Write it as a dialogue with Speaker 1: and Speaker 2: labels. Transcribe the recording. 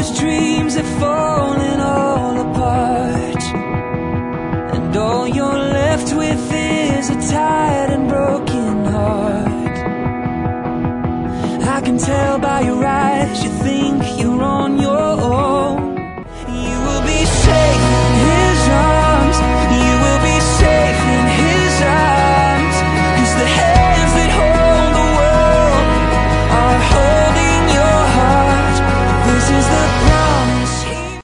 Speaker 1: those dreams are falling all apart, and all you're left with is a tie.